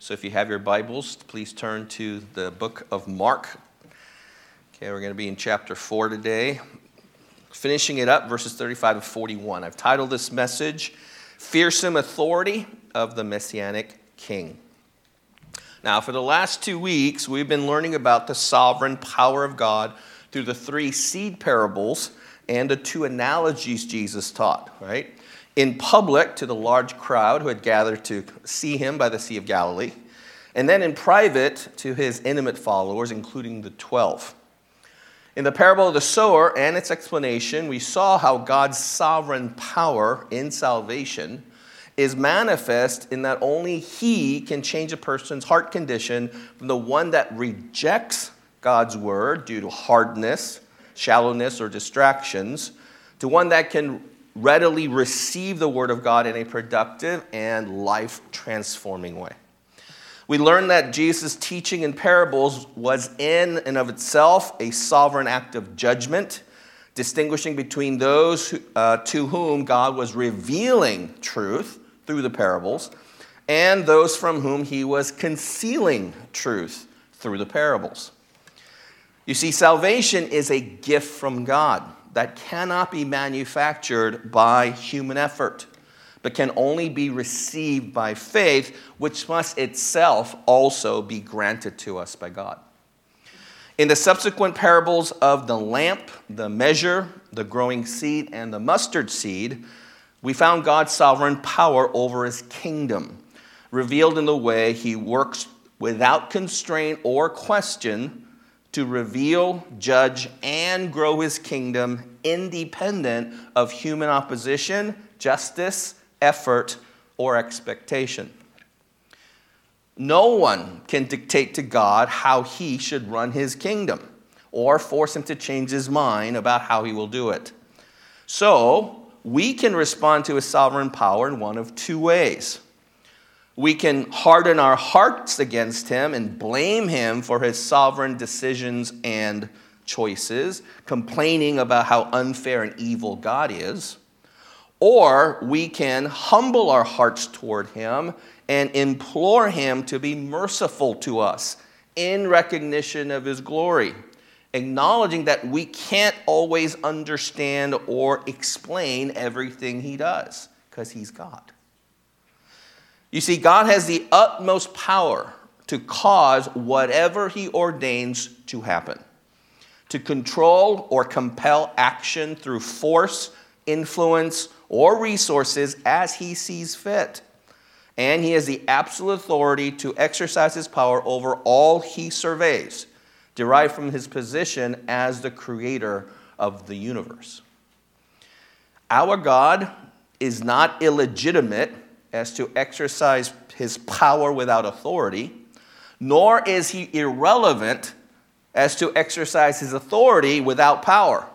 So if you have your Bibles, please turn to the book of Mark. Okay, we're going to be in chapter 4 today, finishing it up, verses 35 to 41. I've titled this message, Fearsome Authority of the Messianic King. Now, for the last 2 weeks, we've been learning about the sovereign power of God through the 3 seed parables and the 2 analogies Jesus taught, right? In public to the large crowd who had gathered to see him by the Sea of Galilee, and then in private to his intimate followers, including the 12. In the parable of the sower and its explanation, we saw how God's sovereign power in salvation is manifest in that only he can change a person's heart condition from the one that rejects God's word due to hardness, shallowness, or distractions, to one that can readily receive the word of God in a productive and life-transforming way. We learned that Jesus' teaching in parables was in and of itself a sovereign act of judgment, distinguishing between those to whom God was revealing truth through the parables and those from whom he was concealing truth through the parables. You see, salvation is a gift from God that cannot be manufactured by human effort, but can only be received by faith, which must itself also be granted to us by God. In the subsequent parables of the lamp, the measure, the growing seed, and the mustard seed, we found God's sovereign power over his kingdom, revealed in the way he works without constraint or question to reveal, judge, and grow his kingdom independent of human opposition, justice, effort, or expectation. No one can dictate to God how he should run his kingdom or force him to change his mind about how he will do it. So, we can respond to his sovereign power in one of 2 ways. We can harden our hearts against him and blame him for his sovereign decisions and choices, complaining about how unfair and evil God is. Or we can humble our hearts toward him and implore him to be merciful to us in recognition of his glory, acknowledging that we can't always understand or explain everything he does, because he's God. You see, God has the utmost power to cause whatever he ordains to happen, to control or compel action through force, influence, or resources as he sees fit. And he has the absolute authority to exercise his power over all he surveys, derived from his position as the creator of the universe. Our God is not illegitimate as to exercise his power without authority, nor is he irrelevant as to exercise his authority without power.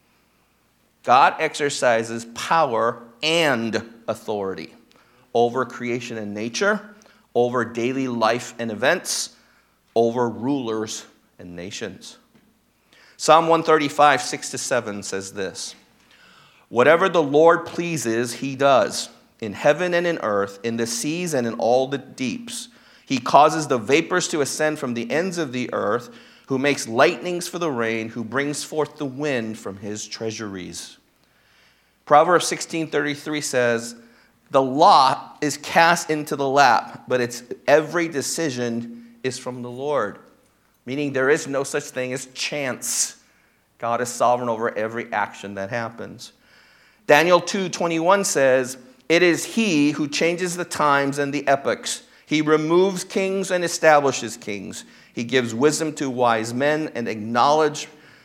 God exercises power and authority over creation and nature, over daily life and events, over rulers and nations. Psalm 135, 6-7 says this: "Whatever the Lord pleases, he does, in heaven and in earth, in the seas and in all the deeps. He causes the vapors to ascend from the ends of the earth, who makes lightnings for the rain, who brings forth the wind from his treasuries." Proverbs 16:33 says, "The lot is cast into the lap, but its every decision is from the Lord." Meaning there is no such thing as chance. God is sovereign over every action that happens. Daniel 2:21 says, "It is he who changes the times and the epochs. He removes kings and establishes kings. He gives wisdom to wise men and knowledge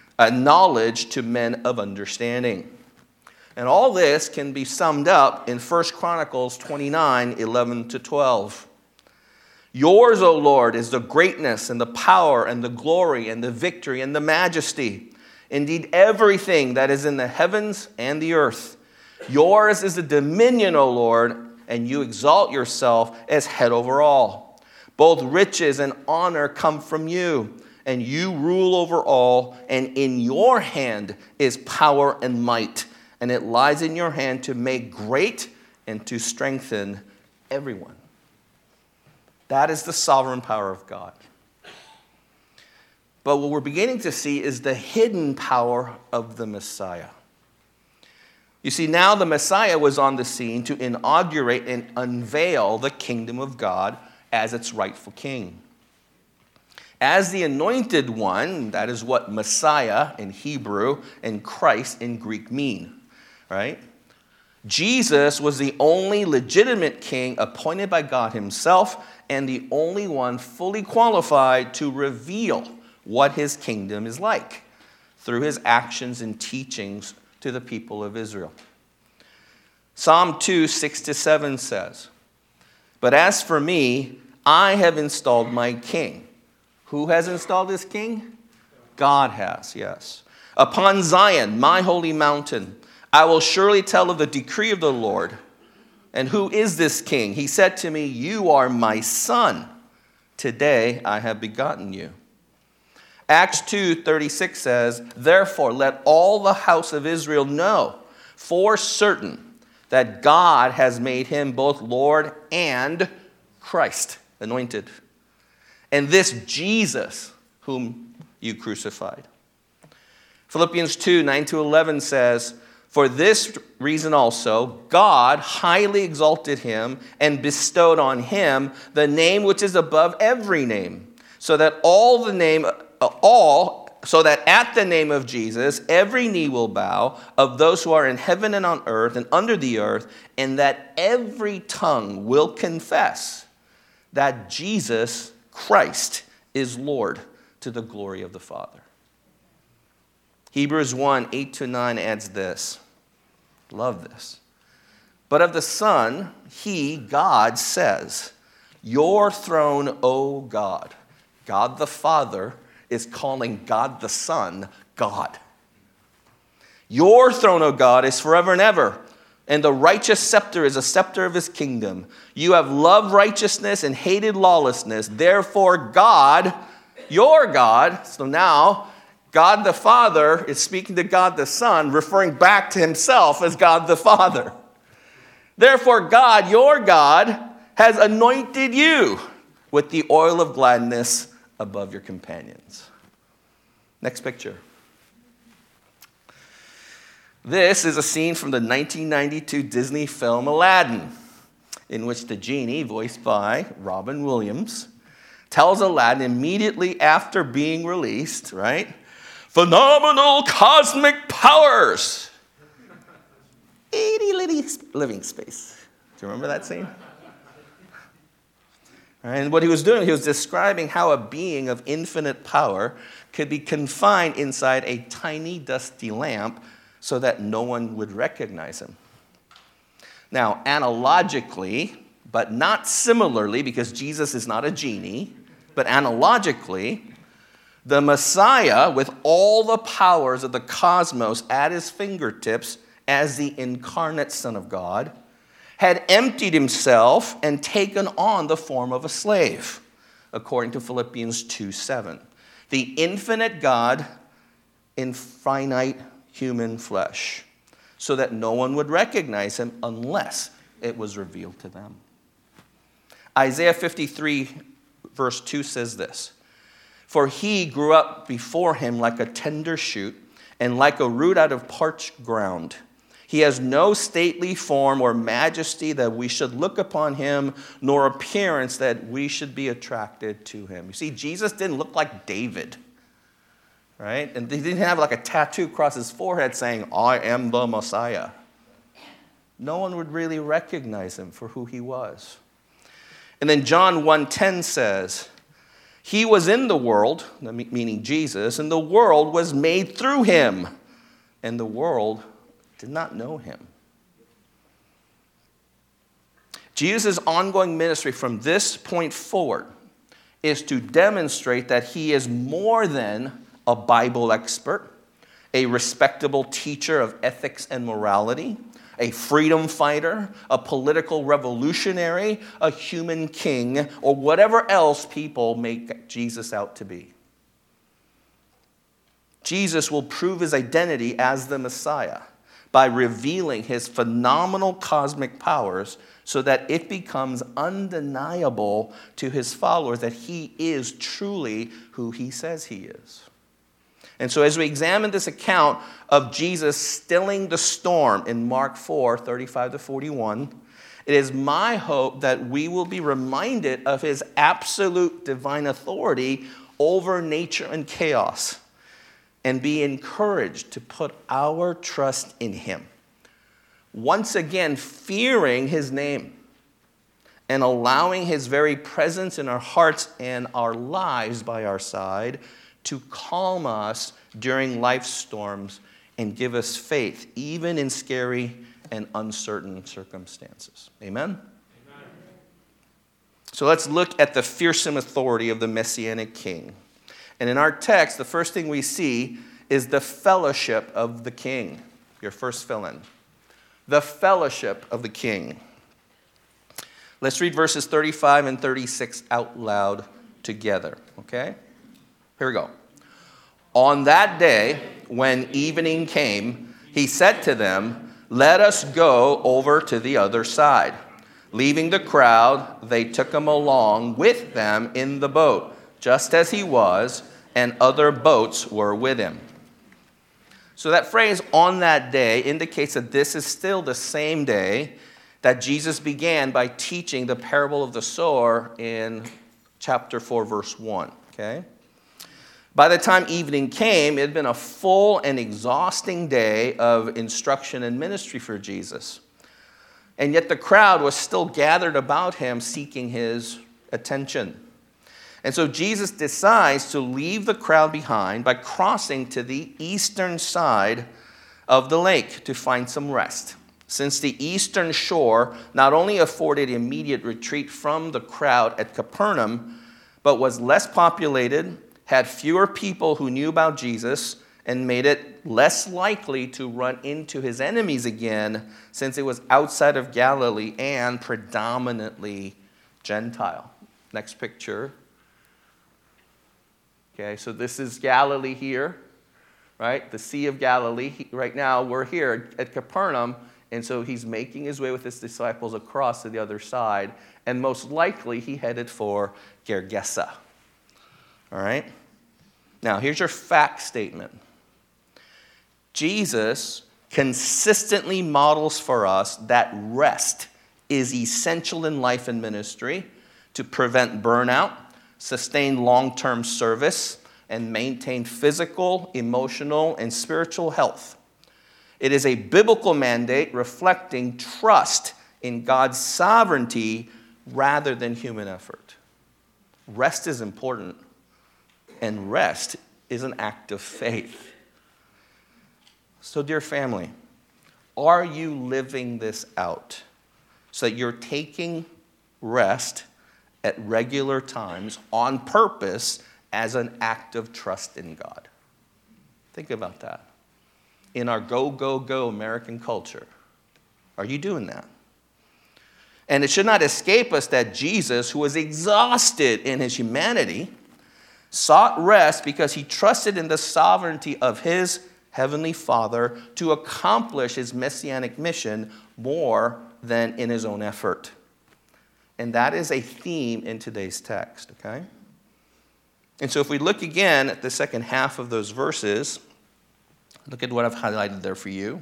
to men of understanding." And all this can be summed up in 1 Chronicles 29:11-12. "Yours, O Lord, is the greatness and the power and the glory and the victory and the majesty. Indeed, everything that is in the heavens and the earth. Yours is the dominion, O Lord, and you exalt yourself as head over all. Both riches and honor come from you, and you rule over all, and in your hand is power and might, and it lies in your hand to make great and to strengthen everyone." That is the sovereign power of God. But what we're beginning to see is the hidden power of the Messiah. You see, now the Messiah was on the scene to inaugurate and unveil the kingdom of God as its rightful king. As the anointed one, that is what Messiah in Hebrew and Christ in Greek mean, right? Jesus was the only legitimate king appointed by God himself and the only one fully qualified to reveal what his kingdom is like through his actions and teachings to the people of Israel. Psalm 2, 6-7 says, "But as for me, I have installed my king." Who has installed this king? God has, yes. "Upon Zion, my holy mountain, I will surely tell of the decree of the Lord. And who is this king? He said to me, you are my son. Today I have begotten you." Acts 2:36 says, "Therefore let all the house of Israel know for certain that God has made him both Lord and Christ," anointed, "and this Jesus whom you crucified." Philippians 2:9-11 says, "For this reason also God highly exalted him and bestowed on him the name which is above every name, so that at the name of Jesus every knee will bow, of those who are in heaven and on earth and under the earth, and that every tongue will confess that Jesus Christ is Lord, to the glory of the Father." Hebrews 1:8-9 adds this. Love this. "But of the Son, he, God, says, your throne, O God." God the Father is calling God the Son God. "Your throne, O God, is forever and ever, and the righteous scepter is a scepter of his kingdom. You have loved righteousness and hated lawlessness. Therefore God, your God," so now God the Father is speaking to God the Son, referring back to himself as God the Father. "Therefore God, your God, has anointed you with the oil of gladness above your companions." Next picture. This is a scene from the 1992 Disney film Aladdin, in which the genie, voiced by Robin Williams, tells Aladdin immediately after being released, right? "Phenomenal cosmic powers." Itty living space. Do you remember that scene? And what he was doing, he was describing how a being of infinite power could be confined inside a tiny dusty lamp so that no one would recognize him. Now, analogically, but not similarly, because Jesus is not a genie, but analogically, the Messiah, with all the powers of the cosmos at his fingertips as the incarnate Son of God, had emptied himself and taken on the form of a slave, according to Philippians 2:7. The infinite God in finite human flesh, so that no one would recognize him unless it was revealed to them. Isaiah 53, verse 2 says this, "For he grew up before him like a tender shoot, and like a root out of parched ground. He has no stately form or majesty that we should look upon him, nor appearance that we should be attracted to him." You see, Jesus didn't look like David, right? And he didn't have like a tattoo across his forehead saying, "I am the Messiah." No one would really recognize him for who he was. And then John 1:10 says, "He was in the world," meaning Jesus, "and the world was made through him, and the world did not know him." Jesus' ongoing ministry from this point forward is to demonstrate that he is more than a Bible expert, a respectable teacher of ethics and morality, a freedom fighter, a political revolutionary, a human king, or whatever else people make Jesus out to be. Jesus will prove his identity as the Messiah by revealing his phenomenal cosmic powers so that it becomes undeniable to his followers that he is truly who he says he is. And so as we examine this account of Jesus stilling the storm in Mark 4, 35 to 41, it is my hope that we will be reminded of his absolute divine authority over nature and chaos and be encouraged to put our trust in him. Once again, fearing his name and allowing his very presence in our hearts and our lives by our side to calm us during life's storms and give us faith, even in scary and uncertain circumstances. Amen? Amen? So let's look at the fearsome authority of the Messianic King. And in our text, the first thing we see is the fellowship of the King. Your first fill-in. The fellowship of the King. Let's read verses 35 and 36 out loud together, okay? Here we go. On that day, when evening came, he said to them, "Let us go over to the other side." Leaving the crowd, they took him along with them in the boat, just as he was, and other boats were with him. So that phrase, "on that day," indicates that this is still the same day that Jesus began by teaching the parable of the sower in chapter 4, verse 1. Okay? By the time evening came, it had been a full and exhausting day of instruction and ministry for Jesus. And yet the crowd was still gathered about him, seeking his attention. And so Jesus decides to leave the crowd behind by crossing to the eastern side of the lake to find some rest, since the eastern shore not only afforded immediate retreat from the crowd at Capernaum, but was less populated, had fewer people who knew about Jesus, and made it less likely to run into his enemies again, since it was outside of Galilee and predominantly Gentile. Next picture. Okay, so this is Galilee here, right? The Sea of Galilee. Right now, we're here at Capernaum, and so he's making his way with his disciples across to the other side, and most likely he headed for Gergesa. All right? Now, here's your fact statement. Jesus consistently models for us that rest is essential in life and ministry to prevent burnout, sustain long-term service, and maintain physical, emotional, and spiritual health. It is a biblical mandate reflecting trust in God's sovereignty rather than human effort. Rest is important, and rest is an act of faith. So, dear family, are you living this out so that you're taking rest at regular times on purpose as an act of trust in God? Think about that. In our go, go, go American culture, are you doing that? And it should not escape us that Jesus, who was exhausted in his humanity, sought rest because he trusted in the sovereignty of his heavenly Father to accomplish his messianic mission more than in his own effort. And that is a theme in today's text, okay? And so if we look again at the second half of those verses, look at what I've highlighted there for you.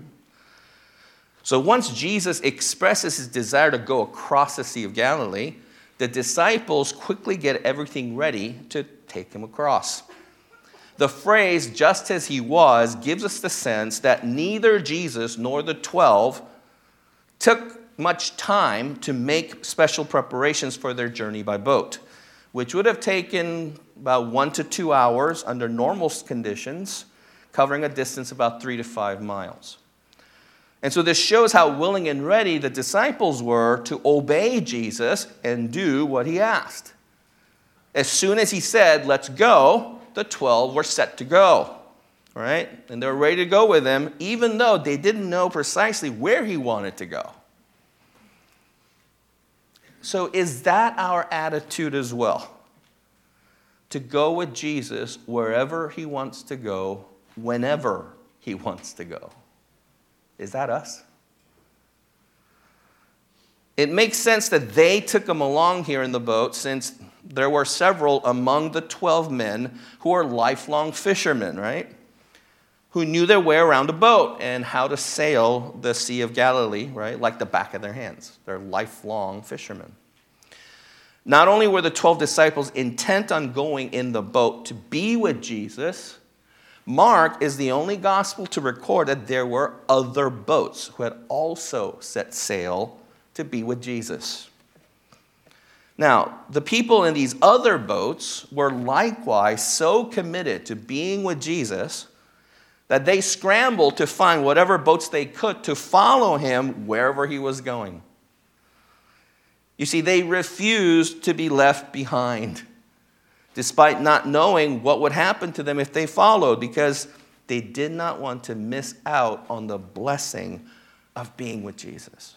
So once Jesus expresses his desire to go across the Sea of Galilee, the disciples quickly get everything ready to take him across. The phrase, "just as he was," gives us the sense that neither Jesus nor the 12 took much time to make special preparations for their journey by boat, which would have taken about 1 to 2 hours under normal conditions, covering a distance about 3 to 5 miles. And so this shows how willing and ready the disciples were to obey Jesus and do what he asked. As soon as he said, "Let's go," the 12 were set to go. All right? And they were ready to go with him, even though they didn't know precisely where he wanted to go. So is that our attitude as well? To go with Jesus wherever he wants to go, whenever he wants to go. Is that us? It makes sense that they took him along here in the boat, since there were several among the 12 men who are lifelong fishermen, right? Who knew their way around a boat and how to sail the Sea of Galilee, right? Like the back of their hands. They're lifelong fishermen. Not only were the 12 disciples intent on going in the boat to be with Jesus, Mark is the only gospel to record that there were other boats who had also set sail to be with Jesus. Now, the people in these other boats were likewise so committed to being with Jesus that they scrambled to find whatever boats they could to follow him wherever he was going. You see, they refused to be left behind, despite not knowing what would happen to them if they followed, because they did not want to miss out on the blessing of being with Jesus.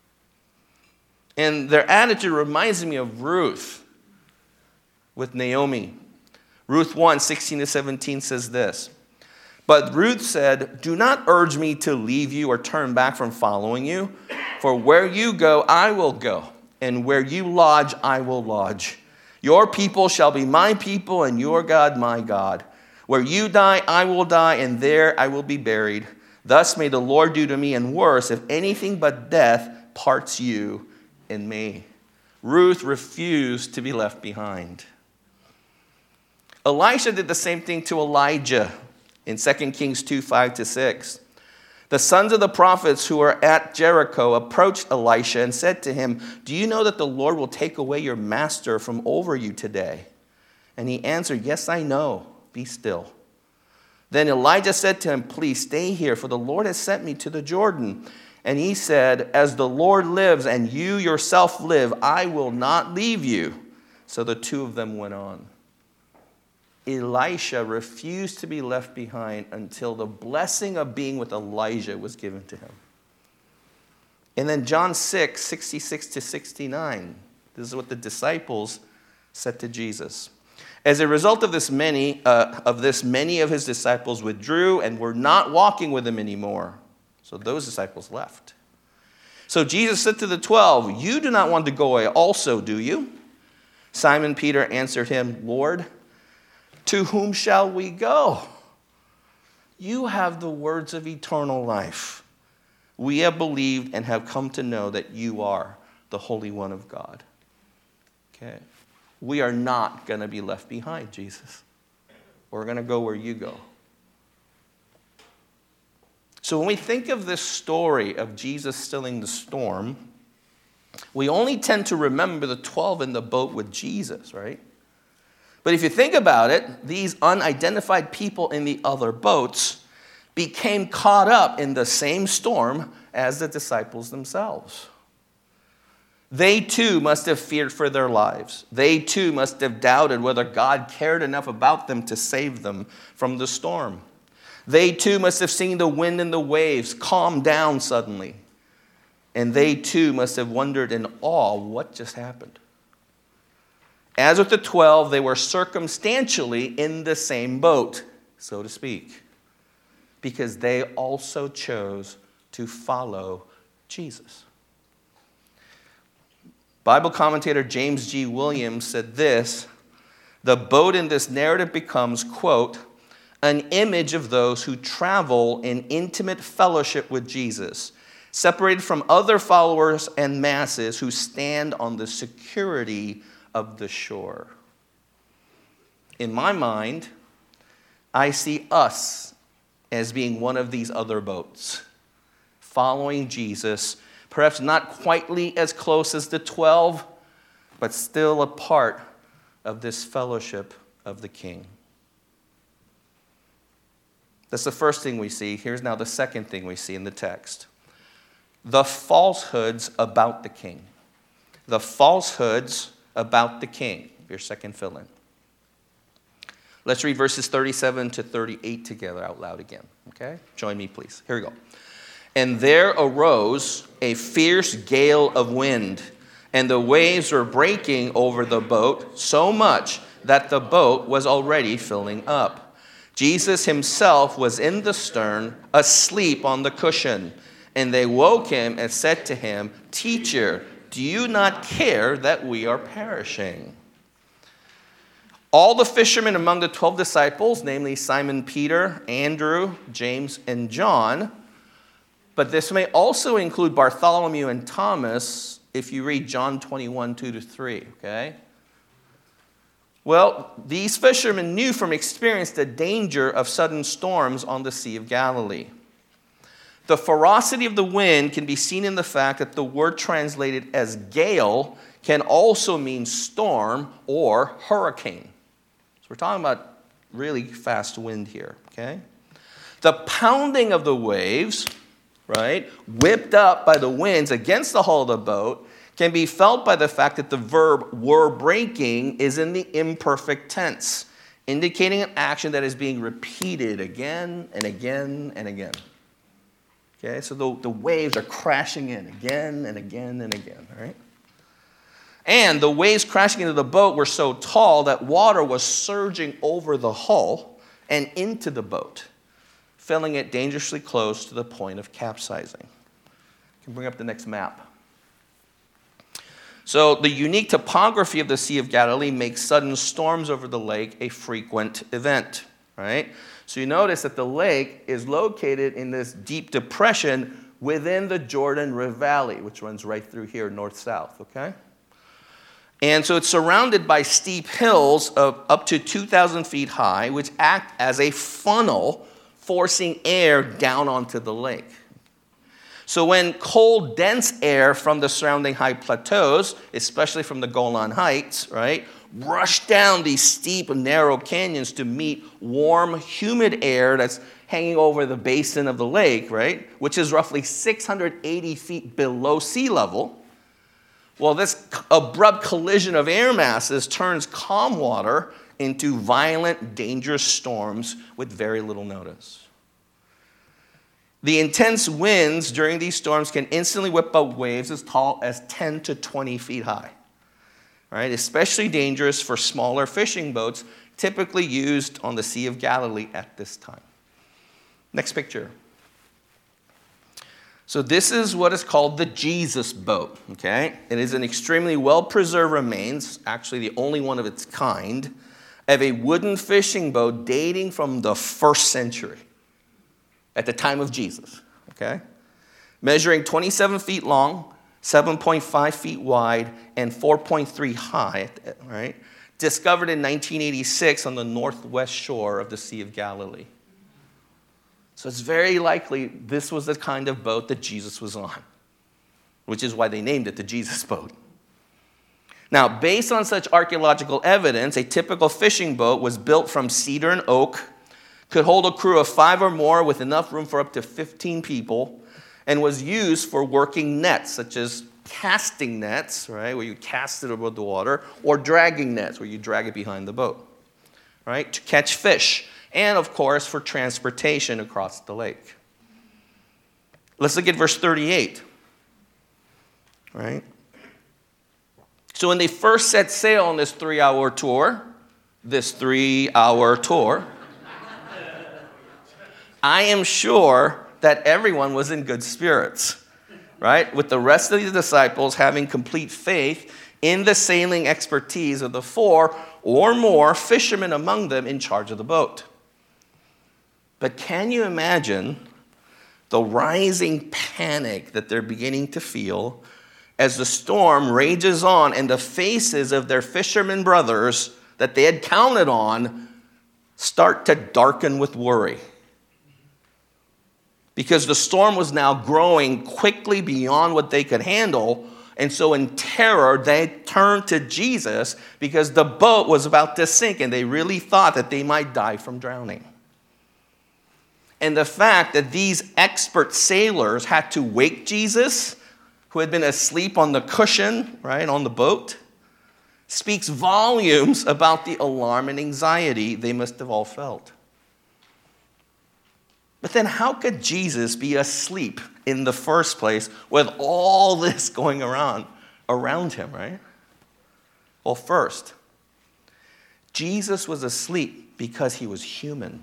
And their attitude reminds me of Ruth with Naomi. Ruth 1:16-17 says this, "But Ruth said, 'Do not urge me to leave you or turn back from following you, for where you go, I will go, and where you lodge, I will lodge. Your people shall be my people, and your God my God. Where you die, I will die, and there I will be buried. Thus may the Lord do to me, and worse, if anything but death parts you and me.'" Ruth refused to be left behind. Elisha did the same thing to Elijah in 2 Kings 2:5-6. The sons of the prophets who were at Jericho approached Elisha and said to him, "Do you know that the Lord will take away your master from over you today?" And he answered, "Yes, I know. Be still." Then Elijah said to him, "Please stay here, for the Lord has sent me to the Jordan." And he said, "As the Lord lives and you yourself live, I will not leave you." So the two of them went on. Elisha refused to be left behind until the blessing of being with Elijah was given to him. And then John 6:66-69. This is what the disciples said to Jesus. As a result of this, many of his disciples withdrew and were not walking with him anymore. So those disciples left. So Jesus said to the 12, "You do not want to go away also, do you?" Simon Peter answered him, "Lord, to whom shall we go? You have the words of eternal life. We have believed and have come to know that you are the Holy One of God." Okay. We are not going to be left behind, Jesus. We're going to go where you go. So when we think of this story of Jesus stilling the storm, we only tend to remember the 12 in the boat with Jesus, right? But if you think about it, these unidentified people in the other boats became caught up in the same storm as the disciples themselves. They too must have feared for their lives. They too must have doubted whether God cared enough about them to save them from the storm. They too must have seen the wind and the waves calm down suddenly. And they too must have wondered in awe what just happened. As with the 12, they were circumstantially in the same boat, so to speak, because they also chose to follow Jesus. Bible commentator James G. Williams said this: "The boat in this narrative becomes, quote, an image of those who travel in intimate fellowship with Jesus, separated from other followers and masses who stand on the security of the shore." In my mind, I see us as being one of these other boats, following Jesus, perhaps not quite as close as the 12, but still a part of this fellowship of the King. That's the first thing we see. Here's now the second thing we see in the text: the falsehoods about the King. The falsehoods about the King. Your second fill-in. Let's read verses 37-38 together out loud again. Okay? Join me, please. Here we go. "And there arose a fierce gale of wind, and the waves were breaking over the boat so much that the boat was already filling up. Jesus himself was in the stern, asleep on the cushion. And they woke him and said to him, 'Teacher, do you not care that we are perishing? All the fishermen among the 12 disciples, namely Simon Peter, Andrew, James, and John, but this may also include Bartholomew and Thomas if you read John 21, 2-3, okay? Well, these fishermen knew from experience the danger of sudden storms on the Sea of Galilee. The ferocity of the wind can be seen in the fact that the word translated as gale can also mean storm or hurricane. So we're talking about really fast wind here, okay? The pounding of the waves, right, whipped up by the winds against the hull of the boat can be felt by the fact that the verb were breaking is in the imperfect tense, indicating an action that is being repeated again and again and again. Okay, so the waves are crashing in again and again and again, all right? And the waves crashing into the boat were so tall that water was surging over the hull and into the boat, filling it dangerously close to the point of capsizing. You can bring up the next map. So the unique topography of the Sea of Galilee makes sudden storms over the lake a frequent event, right? So you notice that the lake is located in this deep depression within the Jordan River Valley, which runs right through here, north-south, okay? And so it's surrounded by steep hills of up to 2,000 feet high, which act as a funnel forcing air down onto the lake. So when cold, dense air from the surrounding high plateaus, especially from the Golan Heights, right, rush down these steep and narrow canyons to meet warm, humid air that's hanging over the basin of the lake, right, which is roughly 680 feet below sea level, well, this abrupt collision of air masses turns calm water into violent, dangerous storms with very little notice. The intense winds during these storms can instantly whip up waves as tall as 10 to 20 feet high, right? Especially dangerous for smaller fishing boats typically used on the Sea of Galilee at this time. Next picture. So this is what is called the Jesus boat, okay? It is an extremely well-preserved remains, actually the only one of its kind, of a wooden fishing boat dating from the 1st century. At the time of Jesus, okay? Measuring 27 feet long, 7.5 feet wide, and 4.3 high, right? Discovered in 1986 on the northwest shore of the Sea of Galilee. So it's very likely this was the kind of boat that Jesus was on, which is why they named it the Jesus boat. Now, based on such archaeological evidence, a typical fishing boat was built from cedar and oak, could hold a crew of 5 or more with enough room for up to 15 people, and was used for working nets, such as casting nets, right, where you cast it over the water, or dragging nets, where you drag it behind the boat, right, to catch fish, and, of course, for transportation across the lake. Let's look at verse 38, right? So when they first set sail on this 3-hour tour, I am sure that everyone was in good spirits, right? With the rest of the disciples having complete faith in the sailing expertise of the 4 or more fishermen among them in charge of the boat. But can you imagine the rising panic that they're beginning to feel as the storm rages on and the faces of their fishermen brothers that they had counted on start to darken with worry? Because the storm was now growing quickly beyond what they could handle. And so in terror, they turned to Jesus because the boat was about to sink and they really thought that they might die from drowning. And the fact that these expert sailors had to wake Jesus, who had been asleep on the cushion, right, on the boat, speaks volumes about the alarm and anxiety they must have all felt. But then how could Jesus be asleep in the first place with all this going around him, right? Well, first, Jesus was asleep because he was human.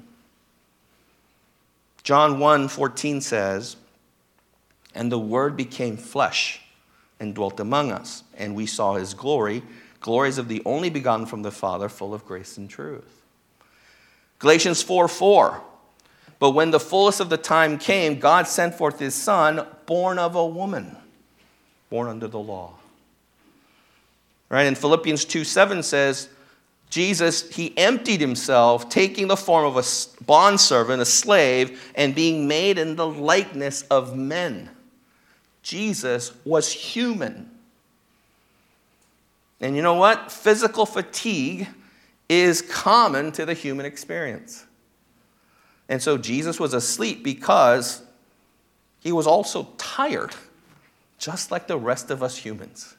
John 1:14 says, "And the Word became flesh and dwelt among us, and we saw his glory, glories of the only begotten from the Father, full of grace and truth. Galatians 4:4. But when the fullness of the time came, God sent forth his Son, born of a woman, born under the law. Right? And Philippians 2:7 says, Jesus, he emptied himself, taking the form of a bondservant, a slave, and being made in the likeness of men. Jesus was human. And you know what? Physical fatigue is common to the human experience. And so Jesus was asleep because he was also tired, just like the rest of us humans.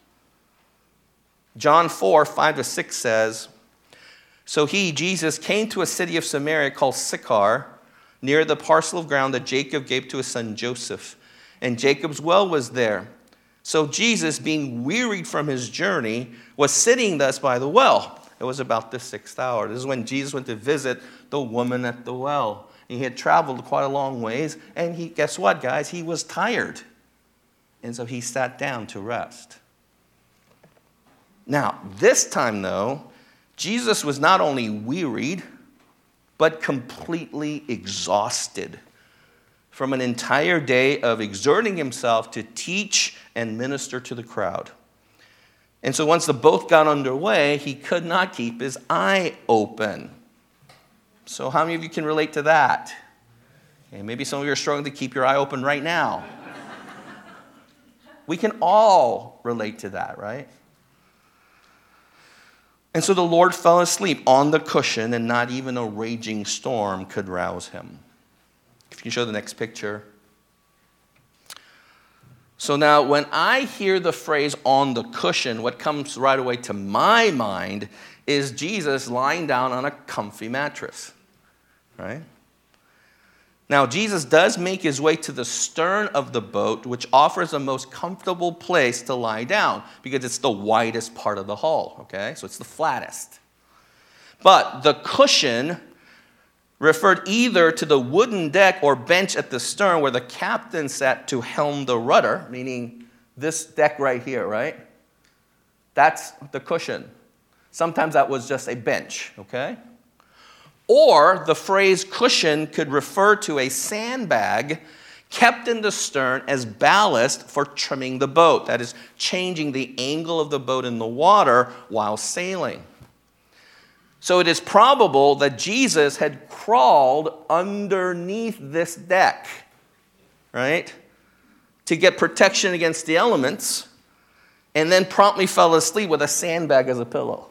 John 4:5-6 says, So he, Jesus, came to a city of Samaria called Sychar, near the parcel of ground that Jacob gave to his son Joseph. And Jacob's well was there. So Jesus, being wearied from his journey, was sitting thus by the well. It was about the 6th hour. This is when Jesus went to visit the woman at the well. He had traveled quite a long ways, and guess what, guys? He was tired. And so he sat down to rest. Now, this time, though, Jesus was not only wearied, but completely exhausted from an entire day of exerting himself to teach and minister to the crowd. And so once the boat got underway, he could not keep his eye open. So how many of you can relate to that? Okay, maybe some of you are struggling to keep your eye open right now. We can all relate to that, right? And so the Lord fell asleep on the cushion, and not even a raging storm could rouse him. If you can show the next picture. So now when I hear the phrase on the cushion, what comes right away to my mind is Jesus lying down on a comfy mattress, right? Now Jesus does make his way to the stern of the boat, which offers the most comfortable place to lie down because it's the widest part of the hull, okay? So it's the flattest. But the cushion referred either to the wooden deck or bench at the stern where the captain sat to helm the rudder, meaning this deck right here, right? That's the cushion. Sometimes that was just a bench, okay? Or the phrase cushion could refer to a sandbag kept in the stern as ballast for trimming the boat. That is, changing the angle of the boat in the water while sailing. So it is probable that Jesus had crawled underneath this deck, right, to get protection against the elements, and then promptly fell asleep with a sandbag as a pillow.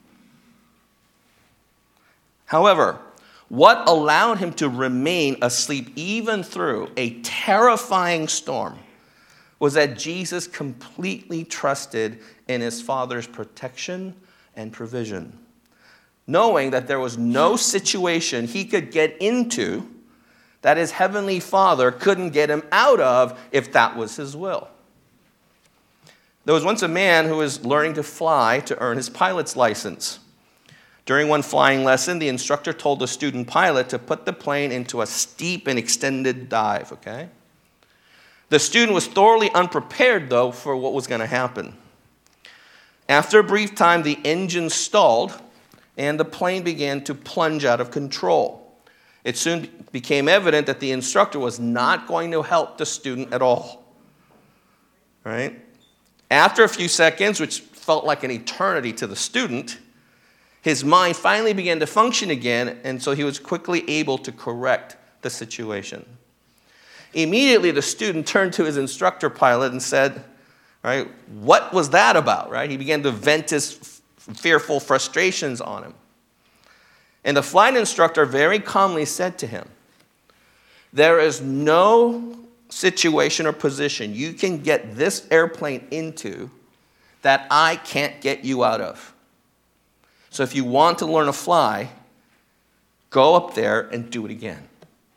However, what allowed him to remain asleep even through a terrifying storm was that Jesus completely trusted in his Father's protection and provision, knowing that there was no situation he could get into that his heavenly Father couldn't get him out of if that was his will. There was once a man who was learning to fly to earn his pilot's license. During one flying lesson, the instructor told the student pilot to put the plane into a steep and extended dive, okay? The student was thoroughly unprepared, though, for what was going to happen. After a brief time, the engine stalled, and the plane began to plunge out of control. It soon became evident that the instructor was not going to help the student at all. Right? After a few seconds, which felt like an eternity to the student, his mind finally began to function again, and so he was quickly able to correct the situation. Immediately, the student turned to his instructor pilot and said, right, what was that about? Right? He began to vent his fearful frustrations on him. And the flight instructor very calmly said to him, there is no situation or position you can get this airplane into that I can't get you out of. So if you want to learn to fly, go up there and do it again.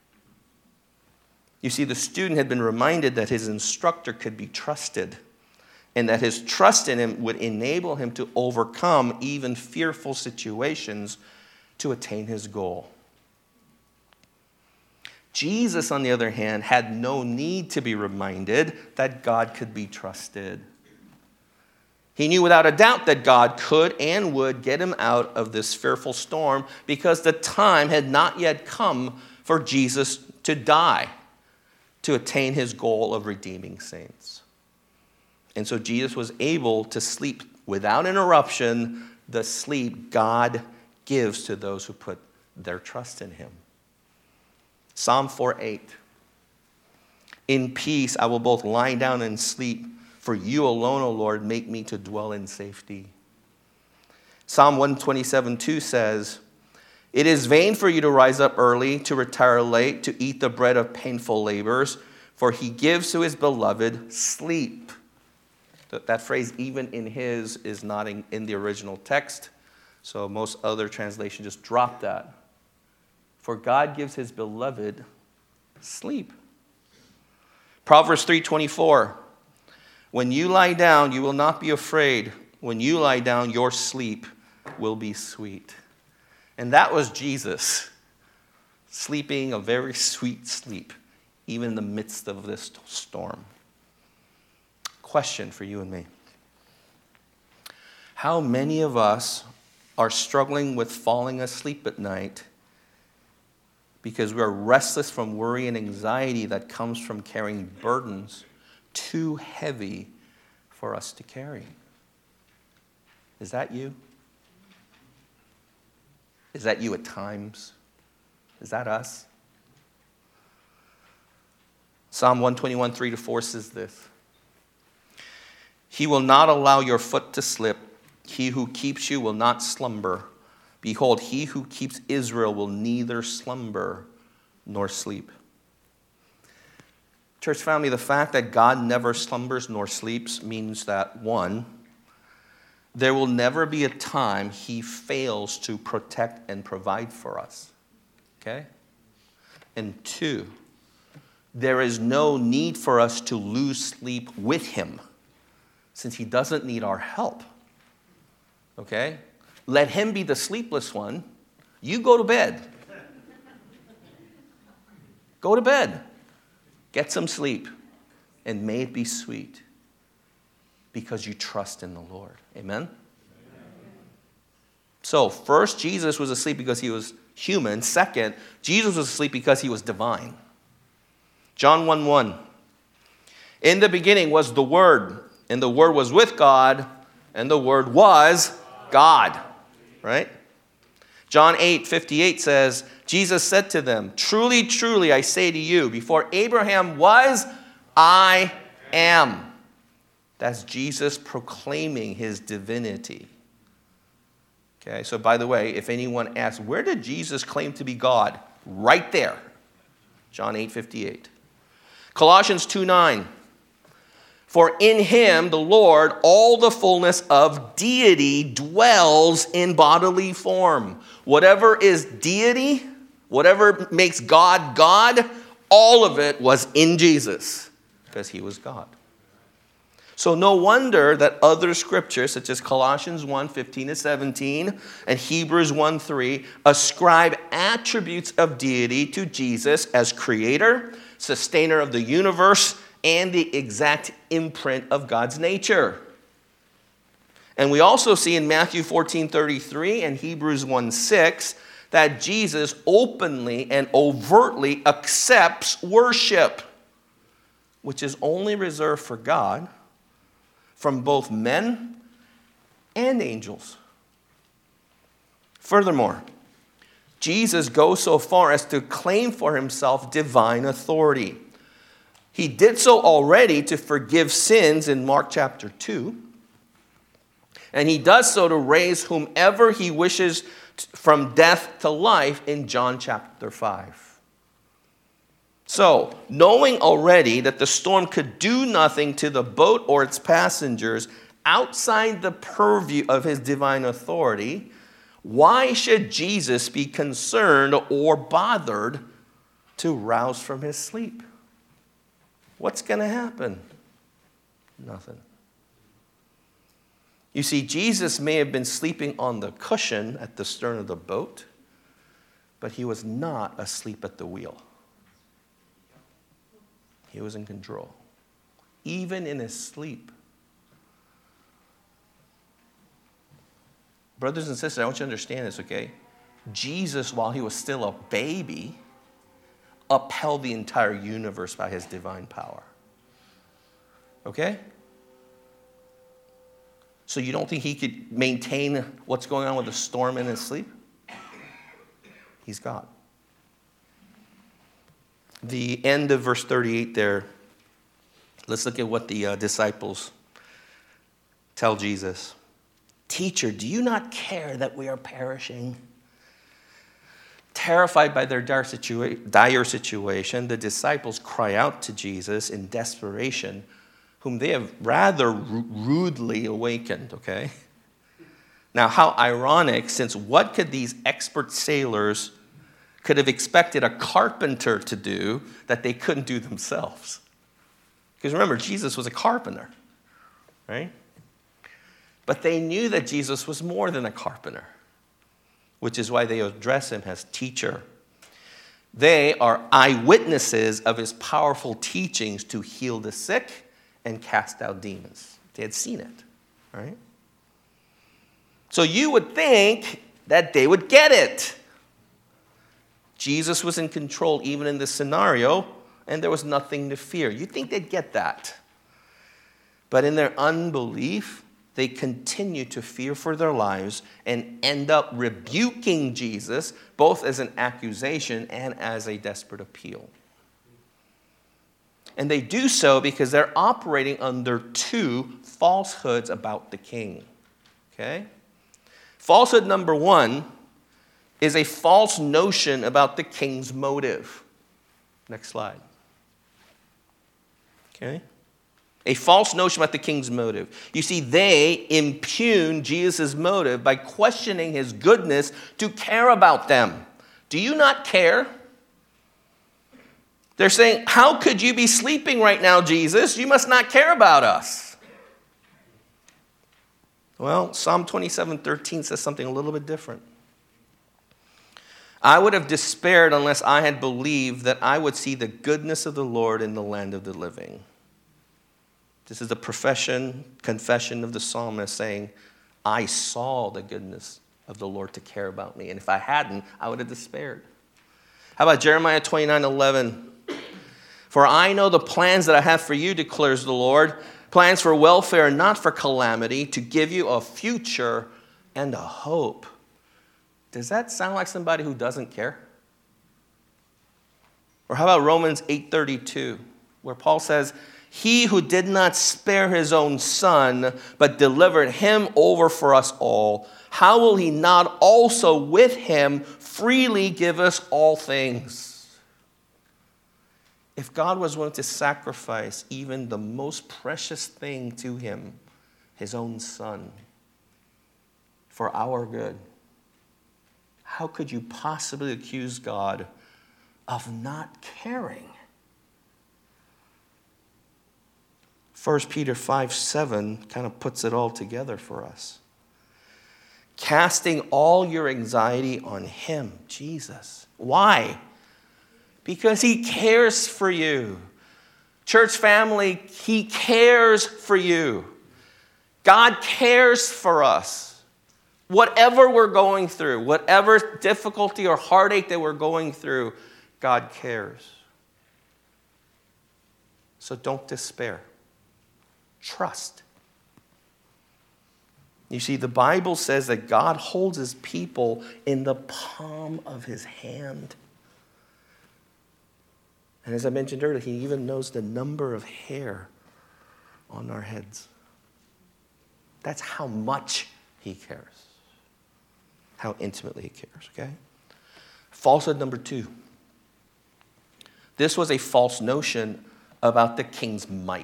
You see, the student had been reminded that his instructor could be trusted, and that his trust in him would enable him to overcome even fearful situations to attain his goal. Jesus, on the other hand, had no need to be reminded that God could be trusted. He knew without a doubt that God could and would get him out of this fearful storm because the time had not yet come for Jesus to die to attain his goal of redeeming saints. And so Jesus was able to sleep without interruption, the sleep God gives to those who put their trust in him. Psalm 4:8. In peace I will both lie down and sleep, for you alone, O Lord, make me to dwell in safety. Psalm 127:2 says, it is vain for you to rise up early, to retire late, to eat the bread of painful labors, for he gives to his beloved sleep. That phrase, even in his, is not in the original text, so most other translations just drop that. For God gives his beloved sleep. Proverbs 3:24. When you lie down, you will not be afraid. When you lie down, your sleep will be sweet. And that was Jesus, sleeping a very sweet sleep, even in the midst of this storm. Question for you and me. How many of us are struggling with falling asleep at night because we are restless from worry and anxiety that comes from carrying burdens too heavy for us to carry? Is that you? Is that you at times? Is that us? Psalm 121, 3-4 says this. He will not allow your foot to slip. He who keeps you will not slumber. Behold, he who keeps Israel will neither slumber nor sleep. Church family, the fact that God never slumbers nor sleeps means that, one, there will never be a time he fails to protect and provide for us. Okay? And two, there is no need for us to lose sleep with him, since he doesn't need our help. Okay? Let him be the sleepless one. You go to bed. Go to bed. Get some sleep. And may it be sweet. Because you trust in the Lord. Amen? So, first, Jesus was asleep because he was human. Second, Jesus was asleep because he was divine. John 1:1. In the beginning was the Word, and the Word was with God, and the Word was God. Right? John 8:58 says, Jesus said to them, truly, truly, I say to you, before Abraham was, I am. That's Jesus proclaiming his divinity. Okay, so by the way, if anyone asks, where did Jesus claim to be God? Right there. John 8:58. Colossians 2:9. For in him, the Lord, all the fullness of deity dwells in bodily form. Whatever is deity, whatever makes God God, all of it was in Jesus because he was God. So no wonder that other scriptures, such as Colossians 1:15-17 and Hebrews 1:3, ascribe attributes of deity to Jesus as creator, sustainer of the universe, and the exact imprint of God's nature. And we also see in Matthew 14:33 and Hebrews 1:6 that Jesus openly and overtly accepts worship, which is only reserved for God, from both men and angels. Furthermore, Jesus goes so far as to claim for himself divine authority. He did so already to forgive sins in Mark chapter 2. And he does so to raise whomever he wishes from death to life in John chapter 5. So, knowing already that the storm could do nothing to the boat or its passengers outside the purview of his divine authority, why should Jesus be concerned or bothered to rouse from his sleep? What's going to happen? Nothing. You see, Jesus may have been sleeping on the cushion at the stern of the boat, but he was not asleep at the wheel. He was in control. Even in his sleep. Brothers and sisters, I want you to understand this, okay? Jesus, while he was still a baby, upheld the entire universe by his divine power. Okay? So you don't think he could maintain what's going on with the storm in his sleep? He's God. The end of verse 38 there, let's look at what the disciples tell Jesus. Teacher, do you not care that we are perishing? Terrified by their dire situation, the disciples cry out to Jesus in desperation, whom they have rather rudely awakened, okay? Now, how ironic, since what could these expert sailors could have expected a carpenter to do that they couldn't do themselves? Because remember, Jesus was a carpenter, right? But they knew that Jesus was more than a carpenter, which is why they address him as teacher. They are eyewitnesses of his powerful teachings to heal the sick and cast out demons. They had seen it, right? So you would think that they would get it. Jesus was in control even in this scenario, and there was nothing to fear. You'd think they'd get that. But in their unbelief, they continue to fear for their lives and end up rebuking Jesus, both as an accusation and as a desperate appeal. And they do so because they're operating under two falsehoods about the king. Okay? Falsehood number one is a false notion about the king's motive. Next slide. Okay? A false notion about the king's motive. You see, they impugn Jesus' motive by questioning his goodness to care about them. Do you not care? They're saying, how could you be sleeping right now, Jesus? You must not care about us. Well, Psalm 27:13 says something a little bit different. I would have despaired unless I had believed that I would see the goodness of the Lord in the land of the living. This is the confession of the psalmist saying, I saw the goodness of the Lord to care about me. And if I hadn't, I would have despaired. How about Jeremiah 29:11? For I know the plans that I have for you, declares the Lord, plans for welfare and not for calamity, to give you a future and a hope. Does that sound like somebody who doesn't care? Or how about Romans 8:32, where Paul says, he who did not spare his own son, but delivered him over for us all, how will he not also with him freely give us all things? If God was willing to sacrifice even the most precious thing to him, his own son, for our good, how could you possibly accuse God of not caring? 1 Peter 5:7 kind of puts it all together for us. Casting all your anxiety on him, Jesus. Why? Because he cares for you. Church family, he cares for you. God cares for us. Whatever we're going through, whatever difficulty or heartache that we're going through, God cares. So don't despair. Trust. You see, the Bible says that God holds his people in the palm of his hand. And as I mentioned earlier, he even knows the number of hair on our heads. That's how much he cares. How intimately he cares, okay? Falsehood number two. This was a false notion about the king's might.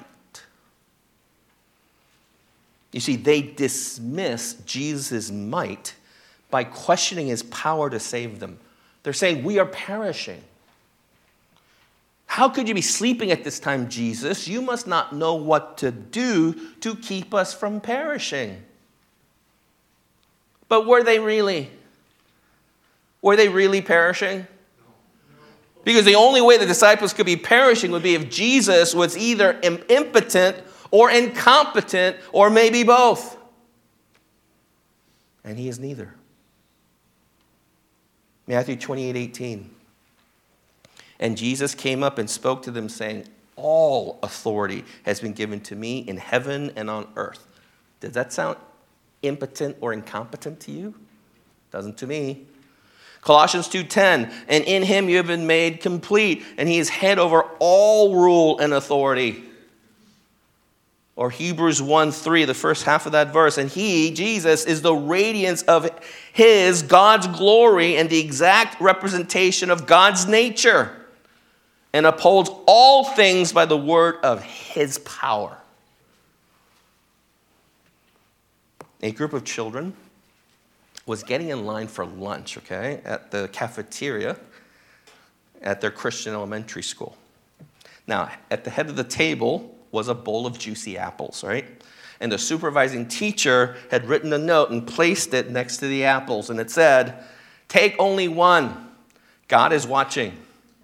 You see, they dismiss Jesus' might by questioning his power to save them. They're saying, we are perishing. How could you be sleeping at this time, Jesus? You must not know what to do to keep us from perishing. But were they really? Were they really perishing? Because the only way the disciples could be perishing would be if Jesus was either impotent or incompetent or maybe both. And he is neither. Matthew 28:18. And Jesus came up and spoke to them, saying, all authority has been given to me in heaven and on earth. Does that sound impotent or incompetent to you? Doesn't to me. Colossians 2:10, and in him you have been made complete, and he is head over all rule and authority. Or Hebrews 1:3, the first half of that verse, and he, Jesus, is the radiance of his, God's glory, and the exact representation of God's nature, and upholds all things by the word of his power. A group of children was getting in line for lunch, okay, at the cafeteria at their Christian elementary school. Now, at the head of the table was a bowl of juicy apples, right? And the supervising teacher had written a note and placed it next to the apples, and it said, take only one. God is watching.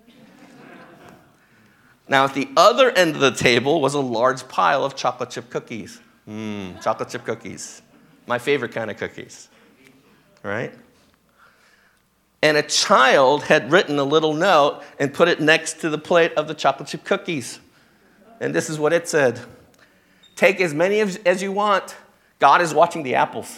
Now, at the other end of the table was a large pile of chocolate chip cookies. Chocolate chip cookies. My favorite kind of cookies. Right? And a child had written a little note and put it next to the plate of the chocolate chip cookies. And this is what it said. Take as many as you want. God is watching the apples.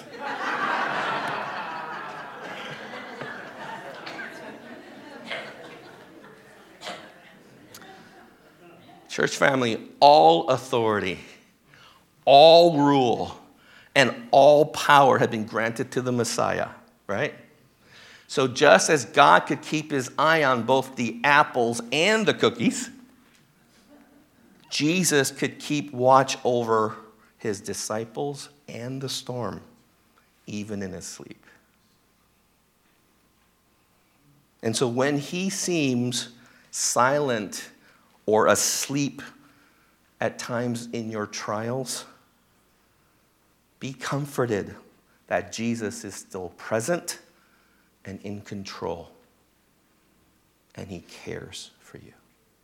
Church family, all authority, all rule, and all power had been granted to the Messiah, right? So just as God could keep his eye on both the apples and the cookies, Jesus could keep watch over his disciples and the storm, even in his sleep. And so when he seems silent or asleep at times in your trials, be comforted that Jesus is still present and in control, and he cares for you.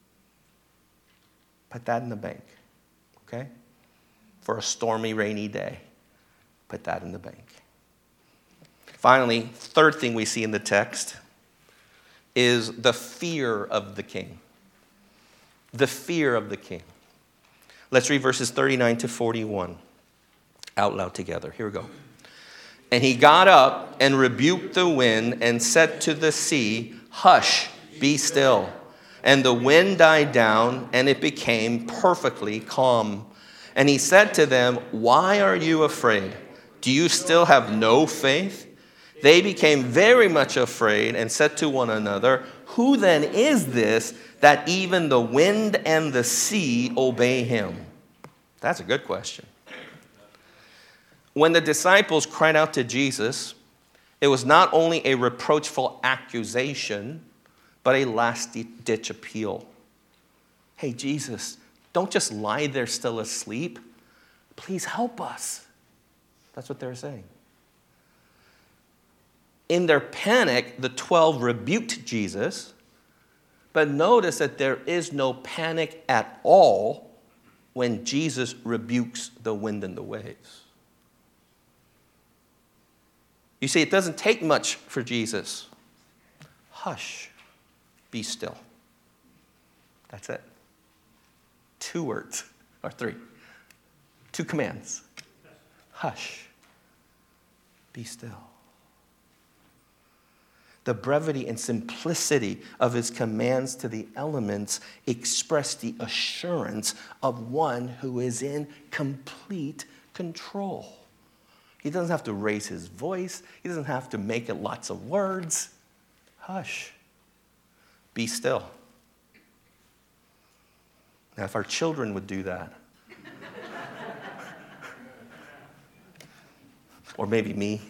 Put that in the bank, okay? For a stormy, rainy day, put that in the bank. Finally, third thing we see in the text is the fear of the king. The fear of the king. Let's read verses 39 to 41 out loud together. Here we go. And he got up and rebuked the wind and said to the sea, hush, be still. And the wind died down, and it became perfectly calm. And he said to them, why are you afraid? Do you still have no faith? They became very much afraid and said to one another, who then is this that even the wind and the sea obey him? That's a good question. When the disciples cried out to Jesus, it was not only a reproachful accusation, but a last-ditch appeal. Hey, Jesus, don't just lie there still asleep. Please help us. That's what they're saying. In their panic, the 12 rebuked Jesus, but notice that there is no panic at all when Jesus rebukes the wind and the waves. You see, it doesn't take much for Jesus. Hush, be still. That's it. 2 words, or 3. 2 commands. Hush, be still. The brevity and simplicity of his commands to the elements express the assurance of one who is in complete control. He doesn't have to raise his voice. He doesn't have to make it lots of words. Hush. Be still. Now, if our children would do that, or maybe me,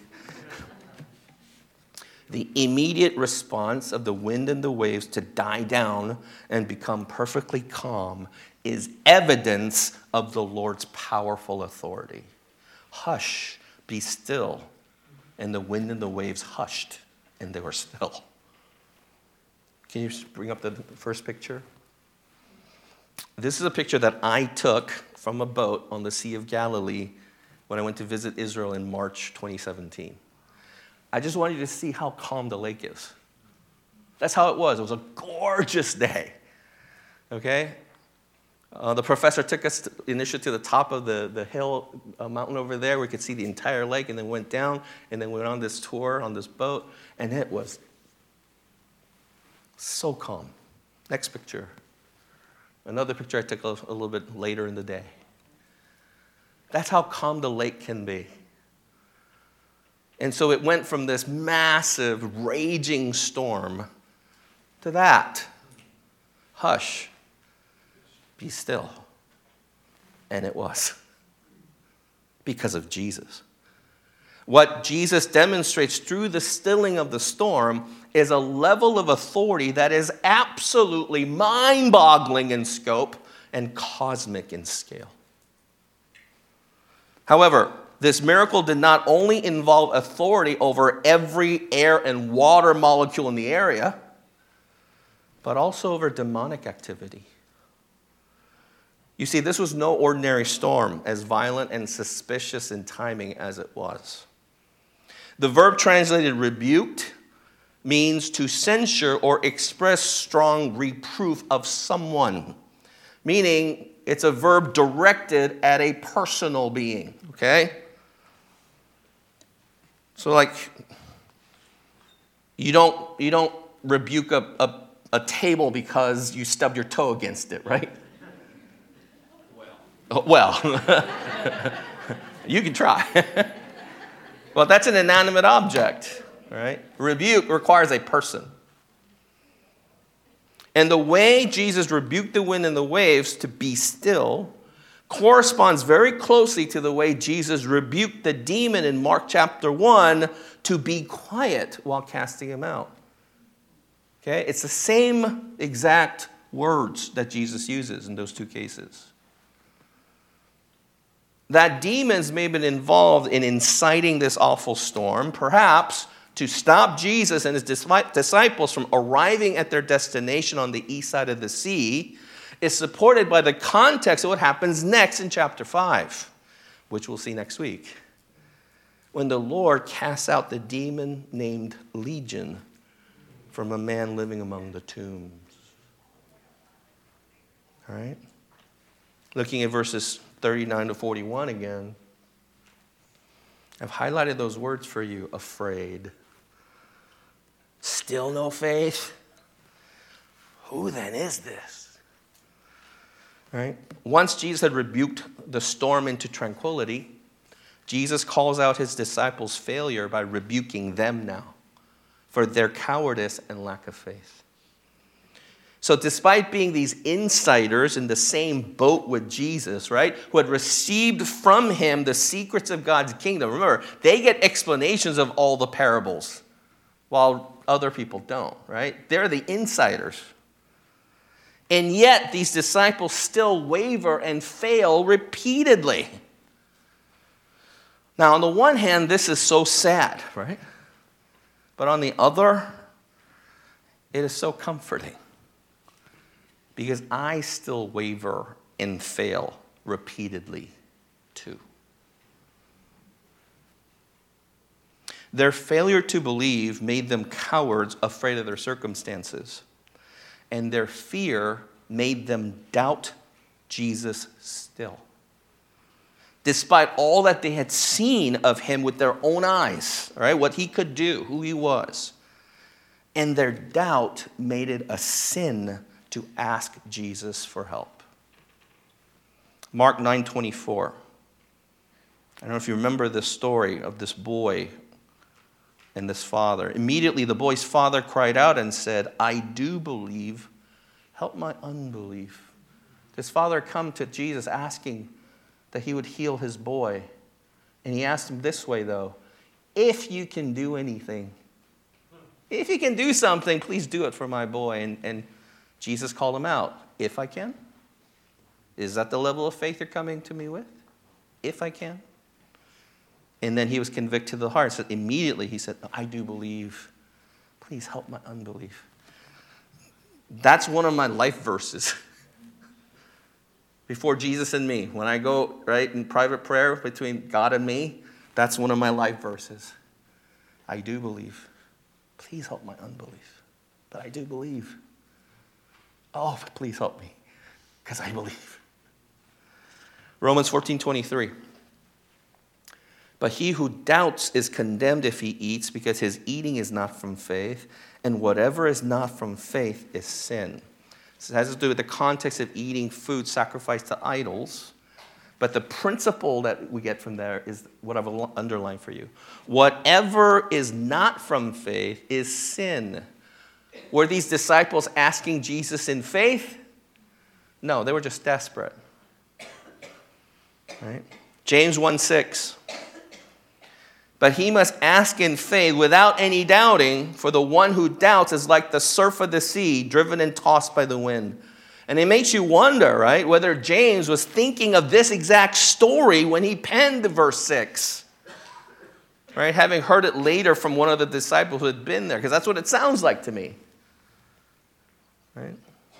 the immediate response of the wind and the waves to die down and become perfectly calm is evidence of the Lord's powerful authority. Hush, be still. And the wind and the waves hushed, and they were still. Can you bring up the first picture? This is a picture that I took from a boat on the Sea of Galilee when I went to visit Israel in March 2017. I just wanted you to see how calm the lake is. That's how it was. It was a gorgeous day. Okay? The professor took us initially to the top of the hill mountain over there. We could see the entire lake, and then went down, and then went on this tour on this boat, and it was so calm. Next picture. Another picture I took a little bit later in the day. That's how calm the lake can be. And so it went from this massive, raging storm to that. Hush. Be still. And it was. Because of Jesus. What Jesus demonstrates through the stilling of the storm is a level of authority that is absolutely mind-boggling in scope and cosmic in scale. However, this miracle did not only involve authority over every air and water molecule in the area, but also over demonic activity. You see, this was no ordinary storm, as violent and suspicious in timing as it was. The verb translated rebuked means to censure or express strong reproof of someone, meaning it's a verb directed at a personal being, okay? So like, you don't rebuke a table because you stubbed your toe against it, right? Well, you can try. Well, that's an inanimate object, right? Rebuke requires a person. And the way Jesus rebuked the wind and the waves to be still corresponds very closely to the way Jesus rebuked the demon in Mark chapter 1 to be quiet while casting him out. Okay? It's the same exact words that Jesus uses in those two cases. That demons may have been involved in inciting this awful storm, perhaps to stop Jesus and his disciples from arriving at their destination on the east side of the sea, is supported by the context of what happens next in chapter 5, which we'll see next week, when the Lord casts out the demon named Legion from a man living among the tombs. All right? Looking at verses 39 to 41 again. I've highlighted those words for you. Afraid. Still no faith? Who then is this? Right? Once Jesus had rebuked the storm into tranquility, Jesus calls out his disciples' failure by rebuking them now for their cowardice and lack of faith. So despite being these insiders in the same boat with Jesus, right, who had received from him the secrets of God's kingdom, remember, they get explanations of all the parables, while other people don't, right? They're the insiders. And yet, these disciples still waver and fail repeatedly. Now, on the one hand, this is so sad, right? But on the other, it is so comforting. Because I still waver and fail repeatedly, too. Their failure to believe made them cowards, afraid of their circumstances. And their fear made them doubt Jesus still. Despite all that they had seen of him with their own eyes, right, what he could do, who he was. And their doubt made it a sin to ask Jesus for help. Mark 9:24. I don't know if you remember this story of this boy and this father. Immediately the boy's father cried out and said, I do believe, help my unbelief. His father come to Jesus asking that he would heal his boy. And he asked him this way though, if you can do anything, if you can do something, please do it for my boy. And Jesus called him out. If I can? Is that the level of faith you're coming to me with? If I can? And then he was convicted to the heart. So immediately he said, I do believe. Please help my unbelief. That's one of my life verses. Before Jesus and me, when I go, right, in private prayer between God and me, that's one of my life verses. I do believe. Please help my unbelief. But I do believe. Oh, please help me, because I believe. Romans 14:23. But he who doubts is condemned if he eats, because his eating is not from faith, and whatever is not from faith is sin. So it has to do with the context of eating food sacrificed to idols. But the principle that we get from there is what I've underlined for you. Whatever is not from faith is sin. Were these disciples asking Jesus in faith? No, they were just desperate. Right? James 1:6. But he must ask in faith without any doubting, for the one who doubts is like the surf of the sea, driven and tossed by the wind. And it makes you wonder, right, whether James was thinking of this exact story when he penned verse 6. Right, having heard it later from one of the disciples who had been there, because that's what it sounds like to me. Right?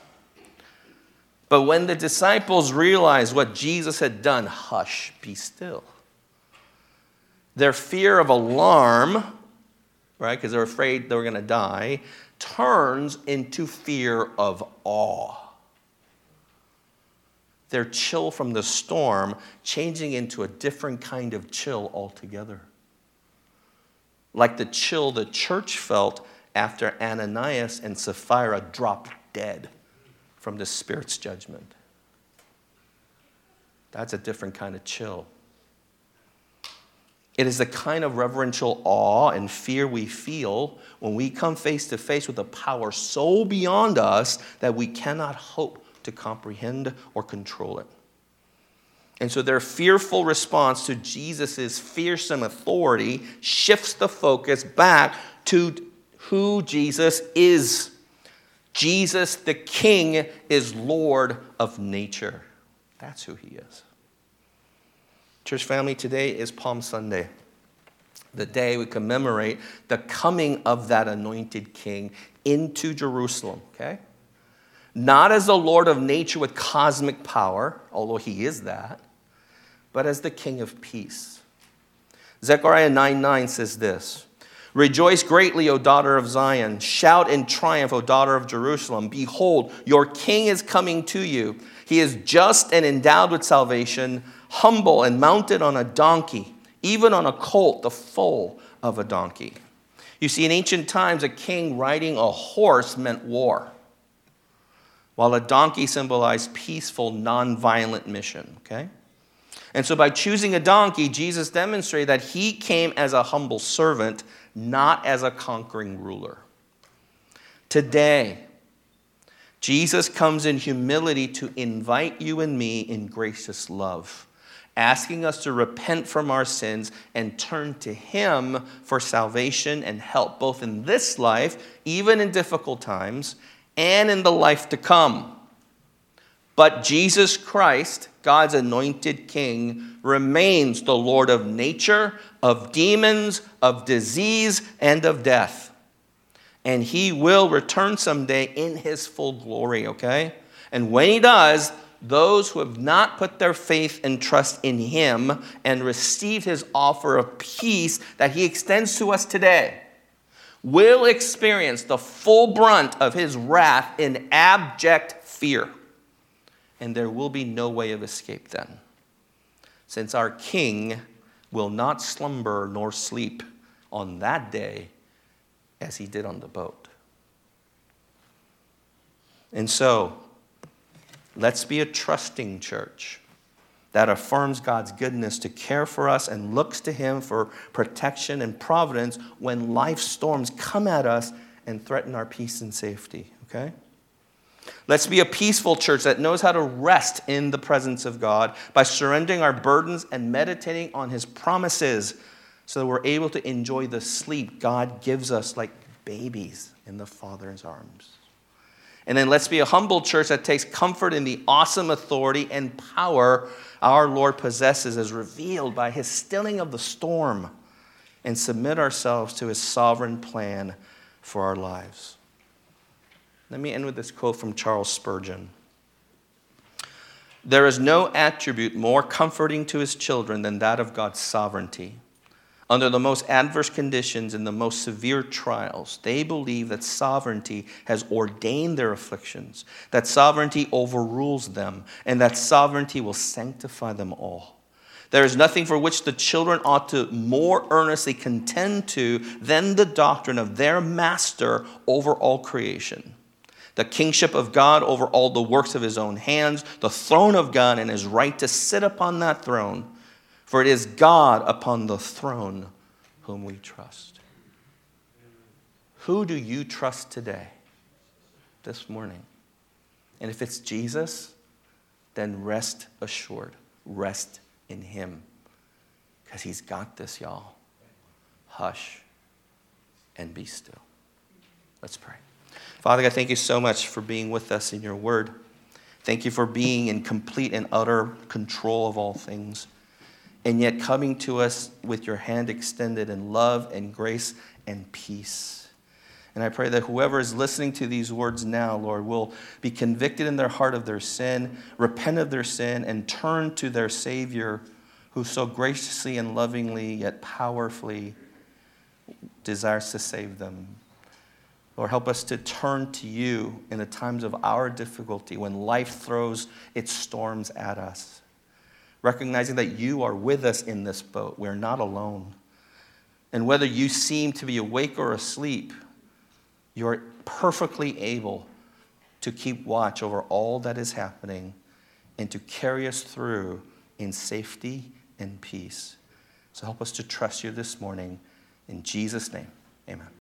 But when the disciples realized what Jesus had done, hush, be still. Their fear of alarm, right, because they're afraid they were going to die, turns into fear of awe. Their chill from the storm changing into a different kind of chill altogether. Like the chill the church felt after Ananias and Sapphira dropped dead from the Spirit's judgment. That's a different kind of chill. It is the kind of reverential awe and fear we feel when we come face to face with a power so beyond us that we cannot hope to comprehend or control it. And so their fearful response to Jesus' fearsome authority shifts the focus back to who Jesus is. Jesus, the King, is Lord of nature. That's who he is. Church family, today is Palm Sunday, the day we commemorate the coming of that anointed King into Jerusalem, okay? Not as the Lord of nature with cosmic power, although he is that, but as the King of peace. Zechariah 9:9 says this, Rejoice greatly, O daughter of Zion. Shout in triumph, O daughter of Jerusalem. Behold, your king is coming to you. He is just and endowed with salvation, humble and mounted on a donkey, even on a colt, the foal of a donkey. You see, in ancient times, a king riding a horse meant war, while a donkey symbolized peaceful, non-violent mission, okay? And so by choosing a donkey, Jesus demonstrated that he came as a humble servant, not as a conquering ruler. Today, Jesus comes in humility to invite you and me in gracious love, asking us to repent from our sins and turn to him for salvation and help, both in this life, even in difficult times, and in the life to come. But Jesus Christ, God's anointed King, remains the Lord of nature, of demons, of disease, and of death. And he will return someday in his full glory, okay? And when he does, those who have not put their faith and trust in him and received his offer of peace that he extends to us today will experience the full brunt of his wrath in abject fear. And there will be no way of escape then, since our King will not slumber nor sleep on that day as he did on the boat. And so, let's be a trusting church that affirms God's goodness to care for us and looks to him for protection and providence when life storms come at us and threaten our peace and safety, okay? Let's be a peaceful church that knows how to rest in the presence of God by surrendering our burdens and meditating on his promises so that we're able to enjoy the sleep God gives us like babies in the Father's arms. And then let's be a humble church that takes comfort in the awesome authority and power our Lord possesses as revealed by his stilling of the storm and submit ourselves to his sovereign plan for our lives. Let me end with this quote from Charles Spurgeon. There is no attribute more comforting to his children than that of God's sovereignty. Under the most adverse conditions and the most severe trials, they believe that sovereignty has ordained their afflictions, that sovereignty overrules them, and that sovereignty will sanctify them all. There is nothing for which the children ought to more earnestly contend to than the doctrine of their master over all creation. The kingship of God over all the works of his own hands, the throne of God and his right to sit upon that throne. For it is God upon the throne whom we trust. Who do you trust today, this morning? And if it's Jesus, then rest assured. Rest in him. Because he's got this, y'all. Hush and be still. Let's pray. Father God, thank you so much for being with us in your word. Thank you for being in complete and utter control of all things, and yet coming to us with your hand extended in love and grace and peace. And I pray that whoever is listening to these words now, Lord, will be convicted in their heart of their sin, repent of their sin, and turn to their Savior, who so graciously and lovingly yet powerfully desires to save them. Lord, help us to turn to you in the times of our difficulty, when life throws its storms at us. Recognizing that you are with us in this boat. We're not alone. And whether you seem to be awake or asleep, you're perfectly able to keep watch over all that is happening and to carry us through in safety and peace. So help us to trust you this morning. In Jesus' name, amen.